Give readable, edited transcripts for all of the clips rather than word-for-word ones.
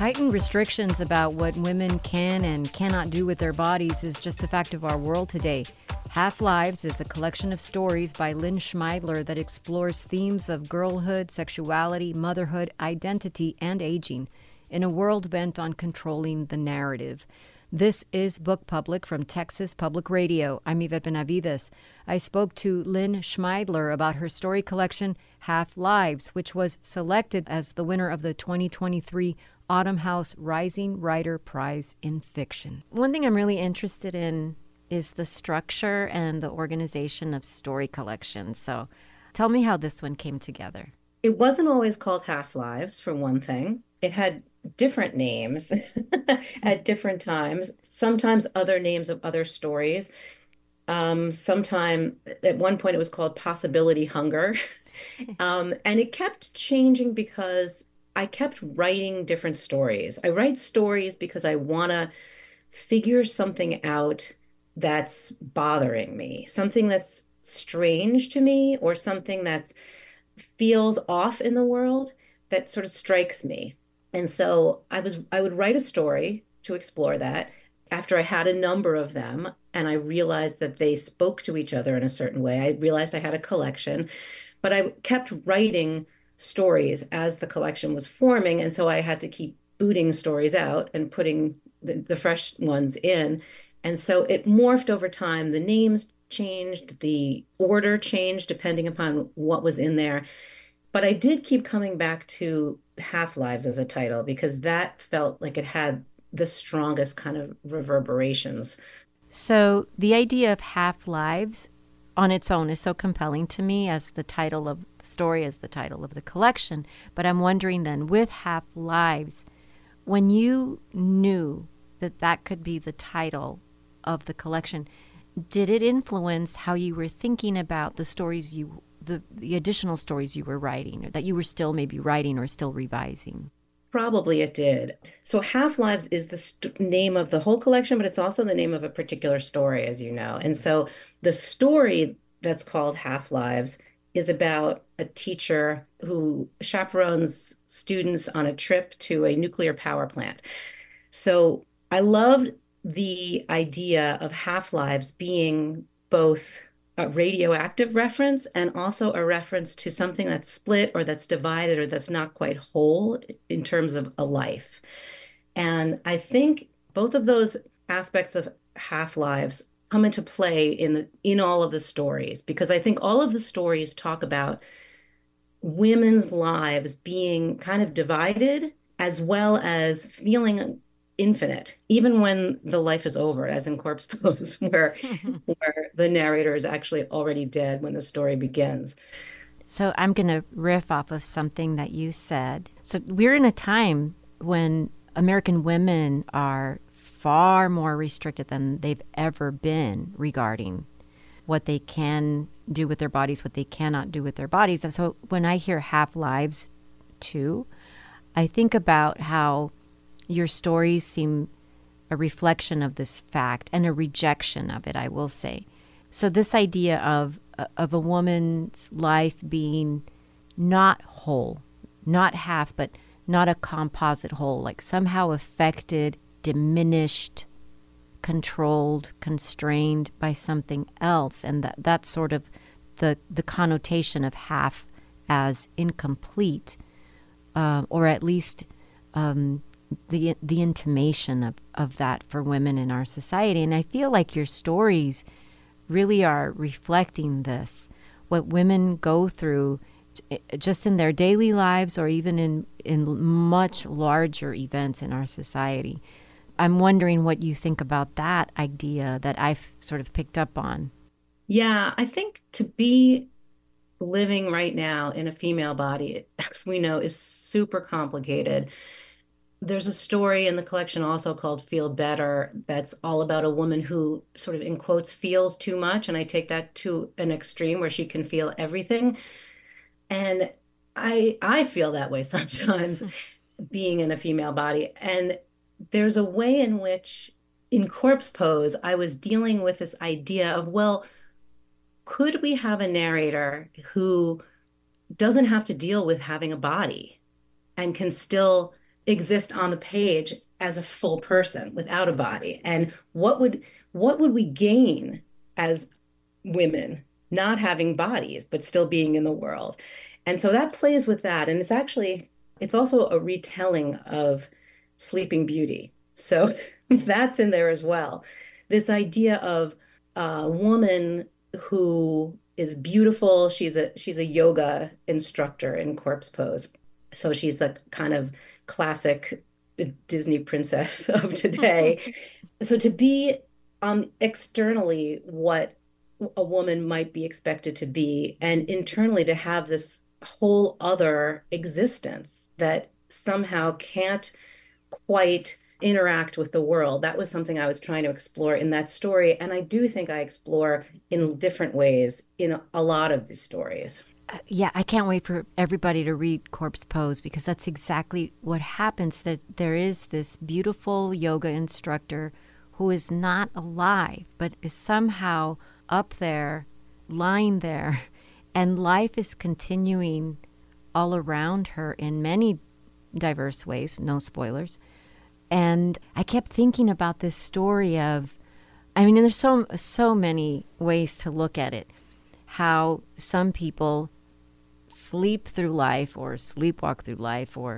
Heightened restrictions about what women can and cannot do with their bodies is just a fact of our world today. Half Lives is a collection of stories by Lynn Schmeidler that explores themes of girlhood, sexuality, motherhood, identity, and aging in a world bent on controlling the narrative. This is Book Public from Texas Public Radio. I'm Yvette Benavides. I spoke to Lynn Schmeidler about her story collection, Half Lives, which was selected as the winner of the 2023 Autumn House Rising Writer Prize in Fiction. One thing I'm really interested in is the structure and the organization of story collections. So tell me how this one came together. It wasn't always called Half Lives, for one thing. It had different names at different times, sometimes other names of other stories. Sometime at one point it was called Possibility Hunger. And it kept changing because I kept writing different stories. I write stories because I want to figure something out that's bothering me, something that's strange to me, or something that feels off in the world that sort of strikes me. And so I would write a story to explore that after I had a number of them, and I realized that they spoke to each other in a certain way. I realized I had a collection, but I kept writing stories as the collection was forming, and so I had to keep booting stories out and putting the fresh ones in. And so it morphed over time. The names changed, the order changed depending upon what was in there. But I did keep coming back to Half Lives as a title because that felt like it had the strongest kind of reverberations. So the idea of Half Lives on its own is so compelling to me as the title of the story, as the title of the collection. But I'm wondering then, with Half Lives, when you knew that that could be the title of the collection, did it influence how you were thinking about the stories the additional stories you were writing, or that you were still maybe writing or still revising? Probably it did. So Half Lives is the name of the whole collection, but it's also the name of a particular story, as you know. And so the story that's called Half Lives is about a teacher who chaperones students on a trip to a nuclear power plant. So I loved the idea of Half Lives being both a radioactive reference and also a reference to something that's split or that's divided or that's not quite whole in terms of a life. And I think both of those aspects of Half Lives come into play in all of the stories, because I think all of the stories talk about women's lives being kind of divided as well as feeling infinite, even when the life is over, as in Corpse Pose, where the narrator is actually already dead when the story begins. So I'm going to riff off of something that you said. So we're in a time when American women are far more restricted than they've ever been regarding what they can do with their bodies, what they cannot do with their bodies. And so when I hear Half Lives too, I think about how your stories seem a reflection of this fact and a rejection of it, I will say. So this idea of a woman's life being not whole, not half, but not a composite whole, like somehow affected, diminished, controlled, constrained by something else, and that's sort of the connotation of half as incomplete, or at least the intimation of that for women in our society. And I feel like your stories really are reflecting this, what women go through just in their daily lives or even in much larger events in our society. I'm wondering what you think about that idea that I've sort of picked up on. Yeah, I think to be living right now in a female body, as we know, is super complicated. There's a story in the collection also called Feel Better that's all about a woman who sort of, in quotes, feels too much. And I take that to an extreme where she can feel everything. And I feel that way sometimes being in a female body. And there's a way in which in Corpse Pose, I was dealing with this idea of, well, could we have a narrator who doesn't have to deal with having a body and can still exist on the page as a full person without a body? And what would we gain as women not having bodies but still being in the world? And so that plays with that. And it's also a retelling of Sleeping Beauty. So that's in there as well. This idea of a woman who is beautiful. She's a yoga instructor in corpse pose. So she's the kind of classic Disney princess of today. So to be externally what a woman might be expected to be, and internally to have this whole other existence that somehow can't quite interact with the world. That was something I was trying to explore in that story. And I do think I explore in different ways in a lot of these stories. Yeah, I can't wait for everybody to read Corpse Pose because that's exactly what happens. There is this beautiful yoga instructor who is not alive, but is somehow up there, lying there, and life is continuing all around her in many diverse ways, no spoilers. And I kept thinking about this story of, I mean, and there's so many ways to look at it. How some people sleep through life or sleepwalk through life or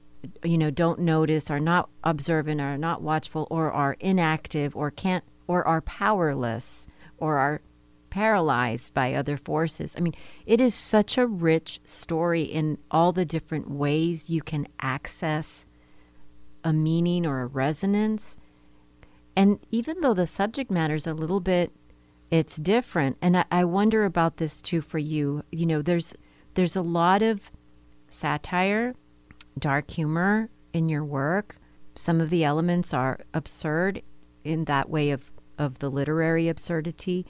don't notice, are not observant, are not watchful, or are inactive, or can't, or are powerless, or are paralyzed by other forces. I mean, it is such a rich story in all the different ways you can access a meaning or a resonance. And even though the subject matter is a little bit, it's different. And I wonder about this too for you. There's a lot of satire, dark humor in your work. Some of the elements are absurd in that way of the literary absurdity.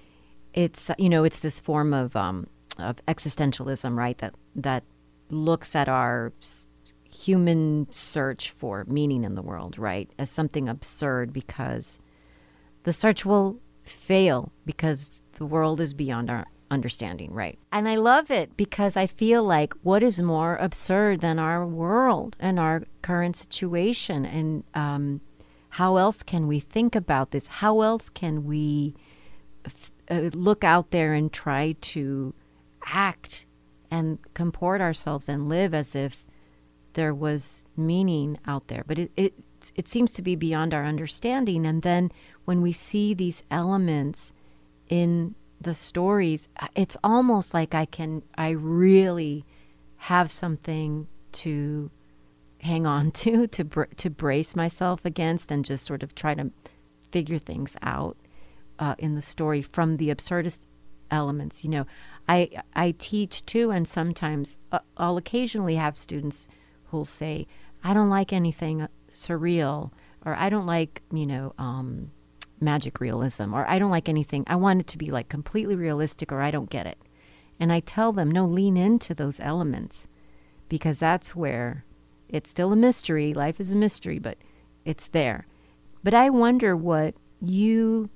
It's this form of existentialism, right? That looks at our human search for meaning in the world, right, as something absurd because the search will fail because the world is beyond our understanding, right? And I love it because I feel like what is more absurd than our world and our current situation? And how else can we think about this? How else can we look out there and try to act and comport ourselves and live as if there was meaning out there? But it seems to be beyond our understanding. And then when we see these elements in the stories, it's almost like I really have something to hang on to brace myself against and just sort of try to figure things out in the story from the absurdist elements. I teach too, and sometimes I'll occasionally have students who'll say, I don't like anything surreal, or I don't like, magic realism, or I don't like anything. I want it to be like completely realistic, or I don't get it. And I tell them, no, lean into those elements because that's where it's still a mystery. Life is a mystery, but it's there. But I wonder what you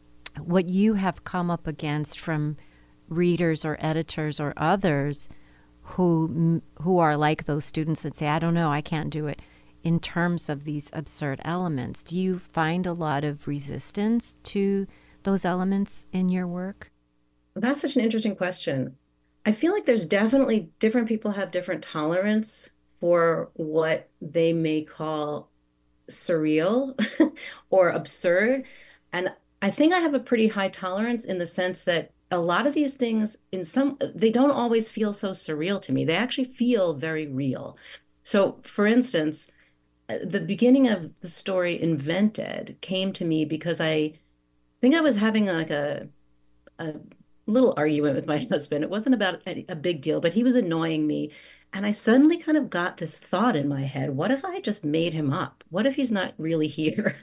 have come up against from readers or editors or others who are like those students that say, I don't know, I can't do it, in terms of these absurd elements. Do you find a lot of resistance to those elements in your work? That's such an interesting question. I feel like there's definitely different people have different tolerance for what they may call surreal or absurd. And I think I have a pretty high tolerance in the sense that a lot of these things they don't always feel so surreal to me. They actually feel very real. So for instance, the beginning of the story Invented came to me because I think I was having like a little argument with my husband. It wasn't about a big deal, but he was annoying me. And I suddenly kind of got this thought in my head. What if I just made him up? What if he's not really here?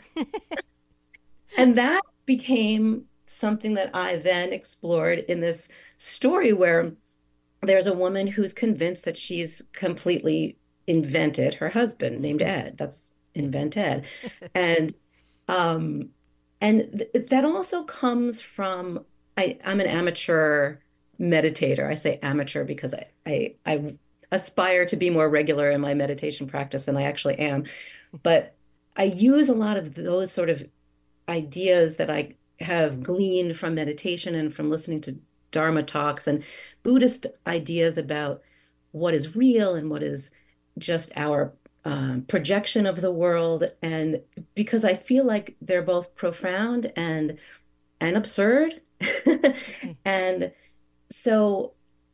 And that became something that I then explored in this story where there's a woman who's convinced that she's completely invented her husband named Ed. That's Invented. And um that also comes from I'm an amateur meditator. I say amateur because I aspire to be more regular in my meditation practice than I actually am. But I use a lot of those sort of ideas that I have gleaned from meditation and from listening to Dharma talks and Buddhist ideas about what is real and what is just our projection of the world. And because I feel like they're both profound and absurd. Okay. And so,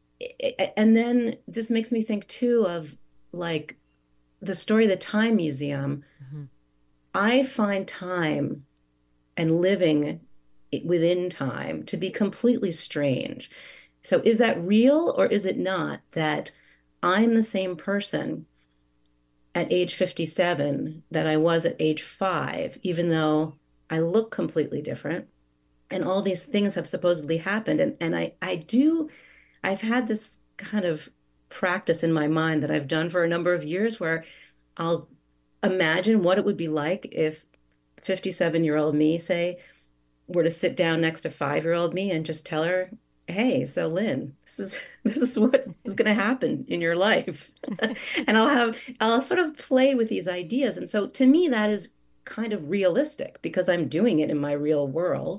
and then this makes me think too of like the story of the Time Museum. Mhm. I find time and living within time to be completely strange. So is that real or is it not that I'm the same person at age 57 that I was at age 5, even though I look completely different and all these things have supposedly happened. And I've had this kind of practice in my mind that I've done for a number of years where I'll imagine what it would be like if 57-year-old me, say, were to sit down next to 5-year-old me and just tell her, hey, so Lynn, this is what is going to happen in your life. And I'll sort of play with these ideas. And so to me, that is kind of realistic because I'm doing it in my real world.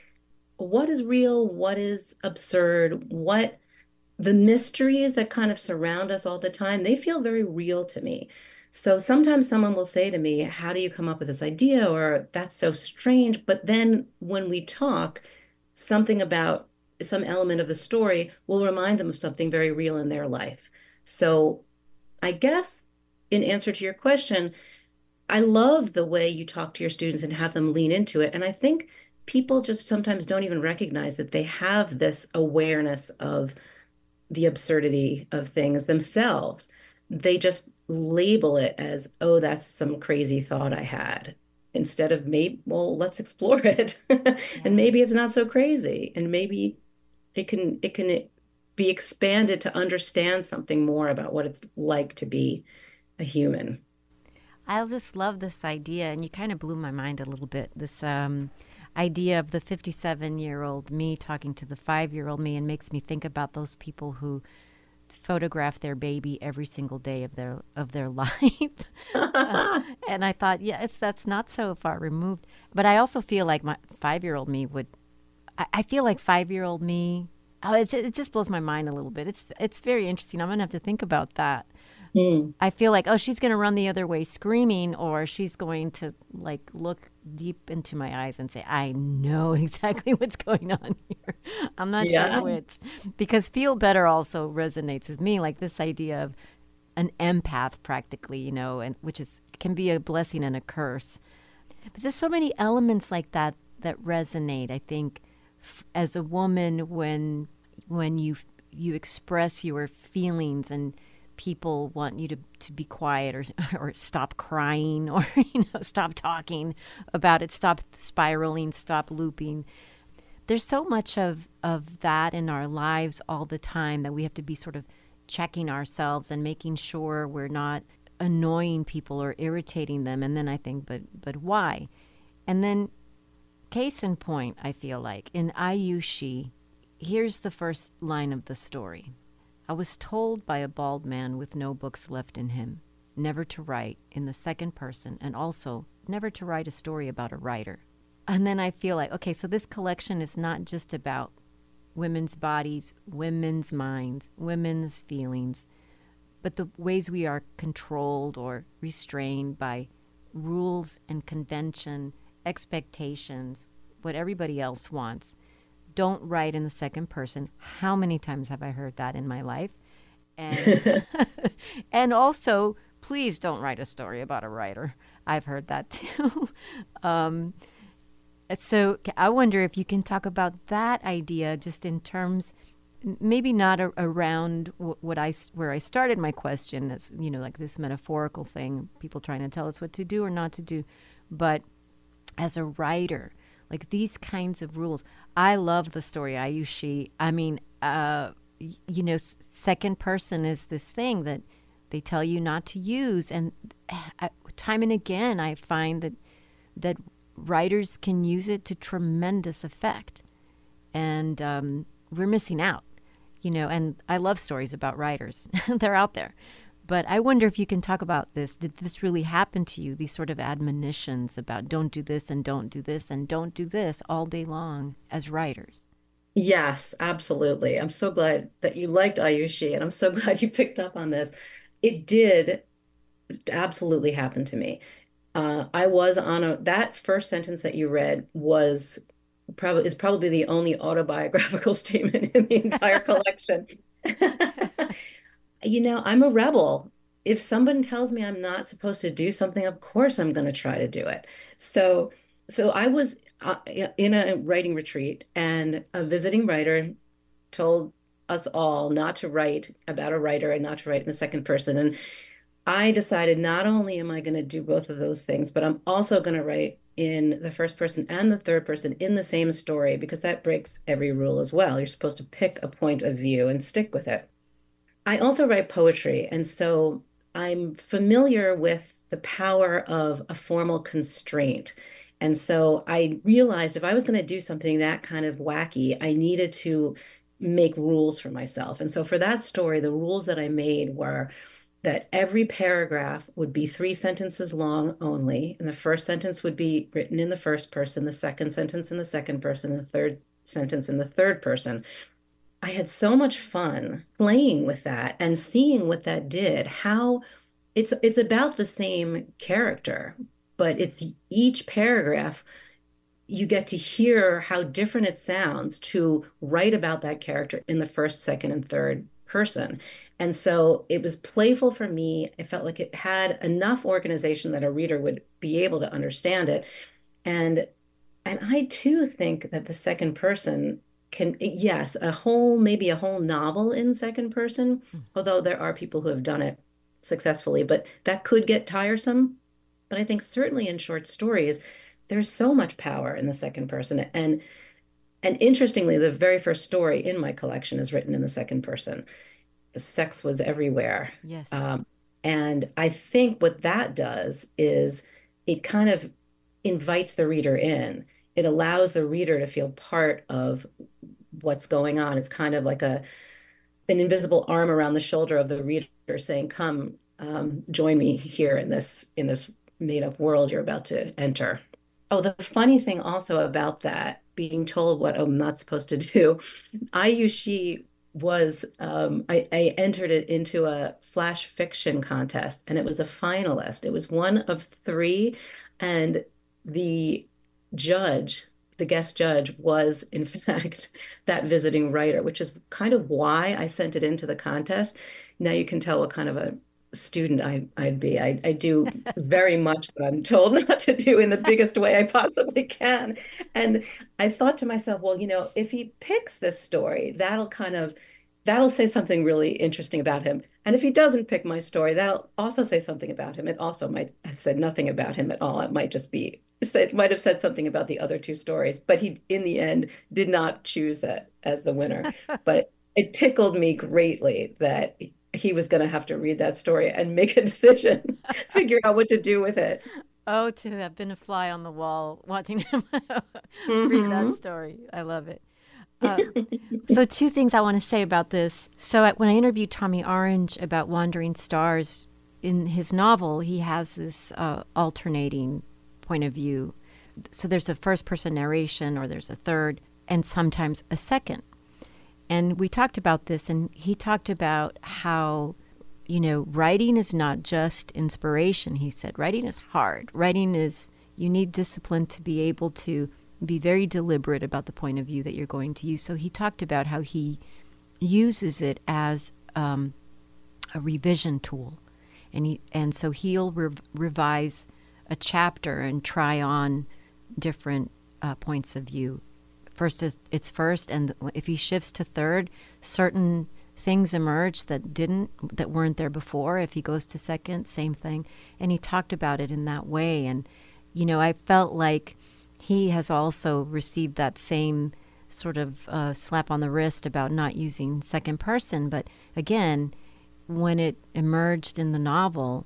What is real? What is absurd? What the mysteries that kind of surround us all the time, they feel very real to me. So sometimes someone will say to me, how do you come up with this idea? Or that's so strange. But then when we talk, something about some element of the story will remind them of something very real in their life. So I guess in answer to your question, I love the way you talk to your students and have them lean into it. And I think people just sometimes don't even recognize that they have this awareness of the absurdity of things themselves. They just label it as, oh, that's some crazy thought I had, instead of maybe, well, let's explore it. And Yeah. maybe it's not so crazy. And maybe it can be expanded to understand something more about what it's like to be a human. I just love this idea, and you kind of blew my mind a little bit. This idea of the 57-year-old me talking to the 5-year-old me, and makes me think about those people who photograph their baby every single day of their life. Uh, and I thought, yeah, it's that's not so far removed. But I also feel like my 5-year-old me would. I feel like 5-year-old me. Oh, it just blows my mind a little bit. It's very interesting. I'm gonna have to think about that. Hmm. I feel like, oh, she's going to run the other way screaming, or she's going to like look deep into my eyes and say, I know exactly what's going on here. I'm not sure Yeah. which. Because feel better also resonates with me, like this idea of an empath practically, and which is can be a blessing and a curse. But there's so many elements like that that resonate, I think, as a woman when you express your feelings and people want you to be quiet or stop crying or stop talking about it, stop spiraling, stop looping. There's so much of that in our lives all the time that we have to be sort of checking ourselves and making sure we're not annoying people or irritating them. And then I think, but why? And then case in point, I feel like in Ayushi, here's the first line of the story. I was told by a bald man with no books left in him never to write in the second person, and also never to write a story about a writer. And then I feel like, okay, so this collection is not just about women's bodies, women's minds, women's feelings, but the ways we are controlled or restrained by rules and convention, expectations, what everybody else wants. Don't write in the second person. How many times have I heard that in my life? And and also, please don't write a story about a writer. I've heard that too. um, so I wonder if you can talk about that idea, just in terms, maybe not around where I started my question. That's like this metaphorical thing, people trying to tell us what to do or not to do, but as a writer, like these kinds of rules. I love the story Ayushi. I mean, second person is this thing that they tell you not to use, and time and again, I find that writers can use it to tremendous effect, and we're missing out. And I love stories about writers. They're out there. But I wonder if you can talk about this. Did this really happen to you? These sort of admonitions about don't do this and don't do this and don't do this all day long as writers. Yes, absolutely. I'm so glad that you liked Ayushi, and I'm so glad you picked up on this. It did absolutely happen to me. I was on that first sentence that you read is probably the only autobiographical statement in the entire collection. I'm a rebel. If someone tells me I'm not supposed to do something, of course I'm going to try to do it. So, so I was in a writing retreat, and a visiting writer told us all not to write about a writer and not to write in the second person. And I decided not only am I going to do both of those things, but I'm also going to write in the first person and the third person in the same story because that breaks every rule as well. You're supposed to pick a point of view and stick with it. I also write poetry, and so I'm familiar with the power of a formal constraint. And so I realized if I was going to do something that kind of wacky, I needed to make rules for myself. And so for that story, the rules that I made were that every paragraph would be 3 sentences long only. And the first sentence would be written in the first person, the second sentence in the second person, the third sentence in the third person. I had so much fun playing with that and seeing what that did, how it's about the same character, but it's each paragraph you get to hear how different it sounds to write about that character in the first, second, and third person. And so it was playful for me. I felt like it had enough organization that a reader would be able to understand it. And and I too think that the second person can, yes, maybe a whole novel in second person, although there are people who have done it successfully, but that could get tiresome. But I think certainly in short stories, there's so much power in the second person. And interestingly, the very first story in my collection is written in the second person. The sex was everywhere. Yes. And I think what that does is it kind of invites the reader in. It allows the reader to feel part of what's going on. It's kind of like an invisible arm around the shoulder of the reader saying, "Come, join me here in this made up world you're about to enter." Oh, the funny thing also about that, being told what I'm not supposed to do, I use she was I entered it into a flash fiction contest and it was a finalist. It was one of three, and the judge, the guest judge, was in fact that visiting writer, which is kind of why I sent it into the contest. Now you can tell what kind of a student I'd be. I do very much what I'm told not to do in the biggest way I possibly can. And I thought to myself, well, if he picks this story, that'll say something really interesting about him. And if he doesn't pick my story, that'll also say something about him. It also might have said nothing about him at all. It might just be it might have said something about the other two stories, but he in the end did not choose that as the winner. But it tickled me greatly that he was going to have to read that story and make a decision, figure out what to do with it. Oh, to have been a fly on the wall watching him read that Hmm. story. I love it. Uh, so, two things I want to say about this. So, when I interviewed Tommy Orange about Wandering Stars, in his novel, he has this alternating point of view. So, there's a first person narration, or there's a third, and sometimes a second. And we talked about this, and he talked about how, writing is not just inspiration. He said, writing is hard. You need discipline to be able to be very deliberate about the point of view that you're going to use. So he talked about how he uses it as a revision tool. And so he'll revise a chapter and try on different points of view. First is it's first, and if he shifts to third, certain things emerge that weren't there before. If he goes to second, same thing. And he talked about it in that way. And I felt like he has also received that same sort of slap on the wrist about not using second person. But again, when it emerged in the novel,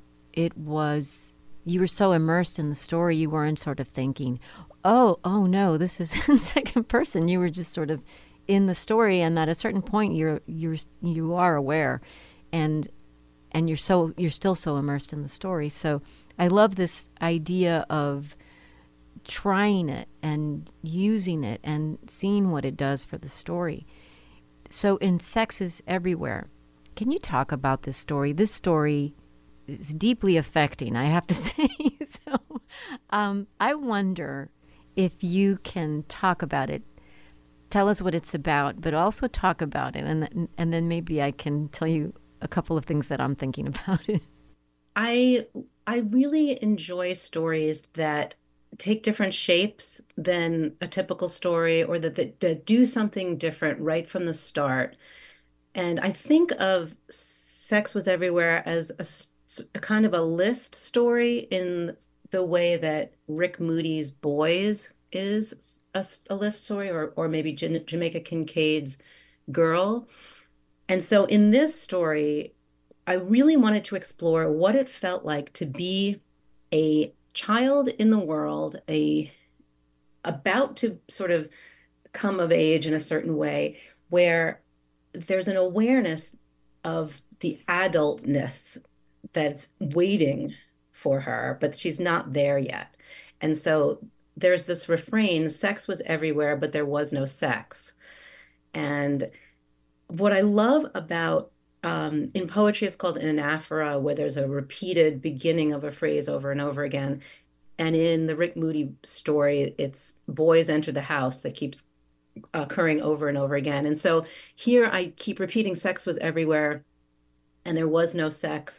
you were so immersed in the story, you weren't sort of thinking, oh no, this is in second person. You were just sort of in the story, and at a certain point you are aware, and you're still so immersed in the story. So I love this idea of trying it and using it and seeing what it does for the story. So in Sex is Everywhere, can you talk about this story? This story is deeply affecting, I have to say. So I wonder if you can talk about it. Tell us what it's about, but also talk about it, and then maybe I can tell you a couple of things that I'm thinking about it. I I really enjoy stories that take different shapes than a typical story, or that do something different right from the start. And I think of Sex Was Everywhere as a kind of a list story in the way that Rick Moody's Boys is a list story, or maybe Jamaica Kincaid's Girl. And so in this story, I really wanted to explore what it felt like to be a child in the world, a about to sort of come of age in a certain way, where there's an awareness of the adultness that's waiting for her, but she's not there yet. And so there's this refrain, sex was everywhere, but there was no sex. And what I love about in poetry, it's called an anaphora, where there's a repeated beginning of a phrase over and over again. And in the Rick Moody story, it's boys enter the house that keeps occurring over and over again. And so here I keep repeating sex was everywhere and there was no sex.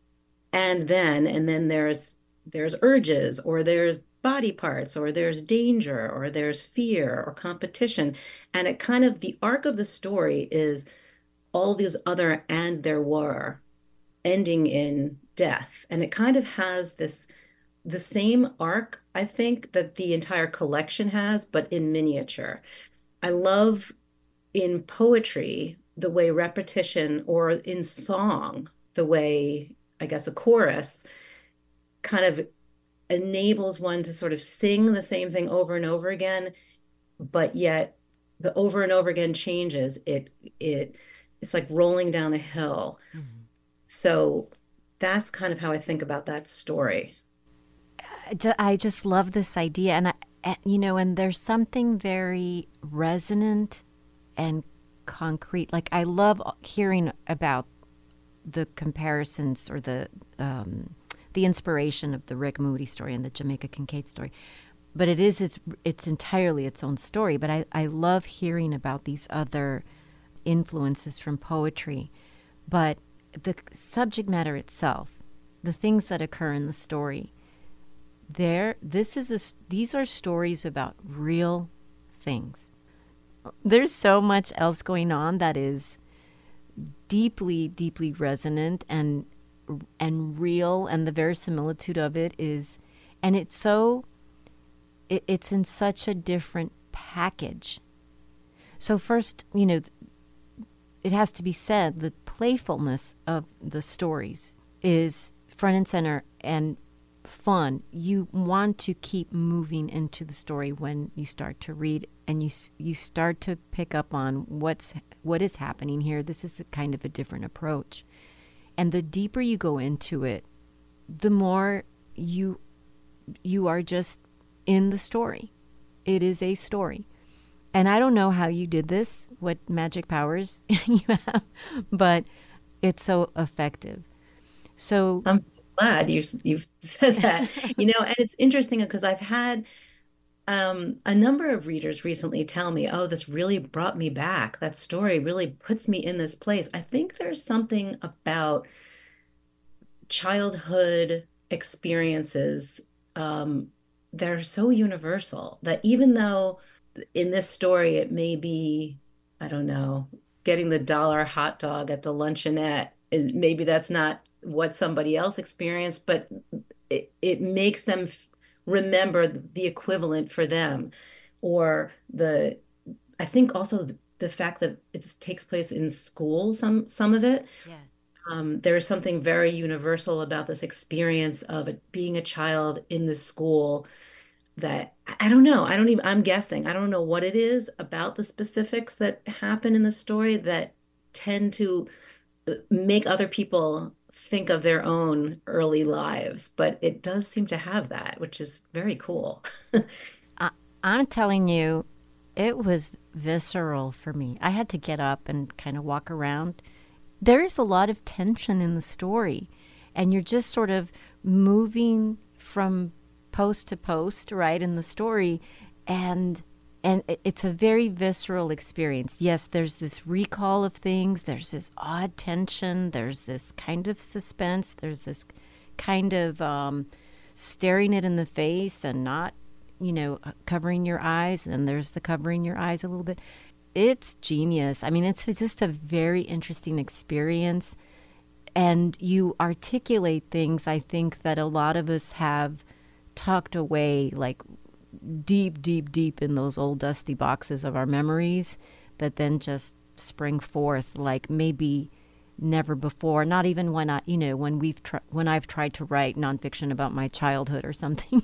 And then there's urges, or there's body parts, or there's danger, or there's fear or competition. And it kind of, the arc of the story is all these other and there were ending in death. And it kind of has this the same arc, I think, that the entire collection has, but in miniature. I love in poetry the way repetition, or in song, the way, I guess, a chorus kind of enables one to sort of sing the same thing over and over again, but yet the over and over again changes. It's like rolling down a hill. Mhm. So that's kind of how I think about that story. I just love this idea, and there's something very resonant and concrete. Like I love hearing about the comparisons or the inspiration of the Rick Moody story and the Jamaica Kincaid story. But it's entirely its own story. But I love hearing about these other influences from poetry. But the subject matter itself, the things that occur in the story, these are stories about real things. There's so much else going on that is deeply, deeply resonant and real, and the verisimilitude of it is, and it's in such a different package. So first, it has to be said the playfulness of the stories is front and center and fun. You want to keep moving into the story when you start to read, and you start to pick up on what is happening here. This is a kind of a different approach. And the deeper you go into it, the more you are just in the story. It is a story. And I don't know how you did this, what magic powers you have, but it's so effective. So, I'm glad you've said that. And it's interesting because I've had a number of readers recently tell me, "Oh, this really brought me back. That story really puts me in this place." I think there's something about childhood experiences that are so universal that even though in this story it may be, I don't know, getting the dollar hot dog at the luncheonette, and maybe that's not what somebody else experienced, but it makes them remember the equivalent for them. Or I think also the fact that it takes place in school, some of it. yeah. There is something very universal about this experience of it being a child in the school. that I don't know. I don't even, I'm guessing. I don't know what it is about the specifics that happen in the story that tend to make other people think of their own early lives, but it does seem to have that, which is very cool. I, I'm telling you, it was visceral for me. I had to get up and kind of walk around. There is a lot of tension in the story, and you're just sort of moving from post to post, right, in the story, and it's a very visceral experience. Yes, there's this recall of things, there's this odd tension, there's this kind of suspense, there's this kind of staring it in the face and not, covering your eyes, and then there's the covering your eyes a little bit. It's genius. I mean, it's just a very interesting experience, and you articulate things I think that a lot of us have tucked away, like deep, deep, deep in those old dusty boxes of our memories that then just spring forth like maybe never before. Not even when when I've tried to write nonfiction about my childhood or something.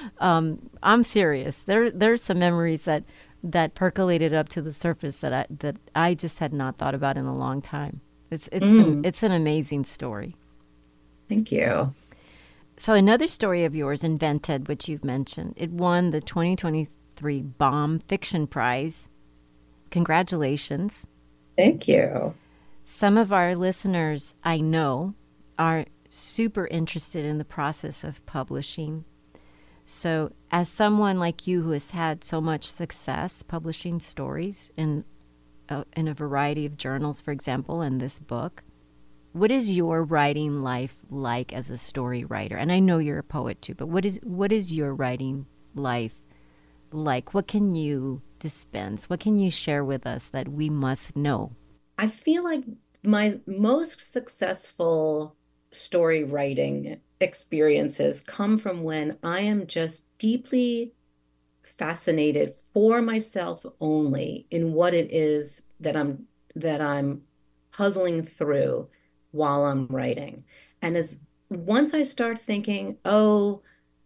I'm serious. There's some memories that percolated up to the surface that I just had not thought about in a long time. It's an amazing story. Thank you. So another story of yours, Invented, which you've mentioned, it won the 2023 Baum Fiction Prize. Congratulations. Thank you. Some of our listeners, I know, are super interested in the process of publishing. So as someone like you who has had so much success publishing stories in a variety of journals, for example, and this book, what is your writing life like as a story writer? And I know you're a poet too, but what is your writing life like? What can you dispense? What can you share with us that we must know? I feel like my most successful story writing experiences come from when I am just deeply fascinated for myself only in what it is that I'm puzzling through while I'm writing. And as once I start thinking, oh,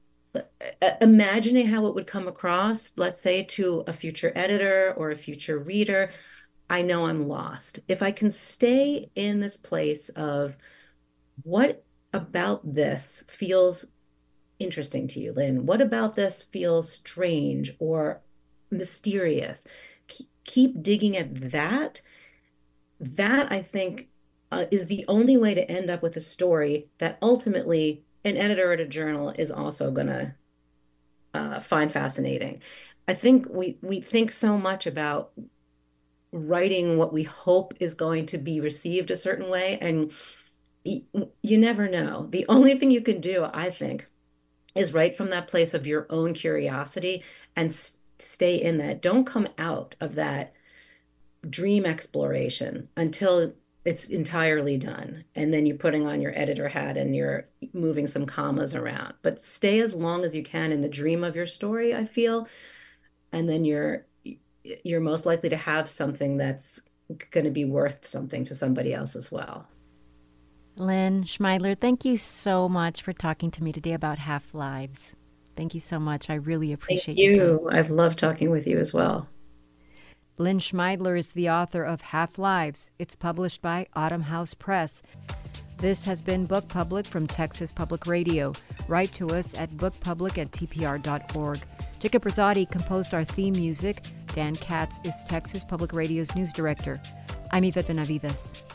imagining how it would come across, let's say to a future editor or a future reader, I know I'm lost. If I can stay in this place of what about this feels interesting to you, Lynn? What about this feels strange or mysterious? Keep digging at that. That I think is the only way to end up with a story that ultimately an editor at a journal is also going to find fascinating. I think we think so much about writing what we hope is going to be received a certain way, and you never know. The only thing you can do, I think, is write from that place of your own curiosity and stay in that. Don't come out of that dream exploration until it's entirely done. And then you're putting on your editor hat and you're moving some commas around. But stay as long as you can in the dream of your story, I feel. And then you're most likely to have something that's going to be worth something to somebody else as well. Lynn Schmeidler, thank you so much for talking to me today about Half Lives. Thank you so much. I really Thank appreciate your time. you. I've loved talking with you as well. Lynn Schmeidler is the author of Half Lives. It's published by Autumn House Press. This has been Book Public from Texas Public Radio. Write to us at bookpublic@tpr.org. Jacob Rosati composed our theme music. Dan Katz is Texas Public Radio's news director. I'm Yvette Benavides.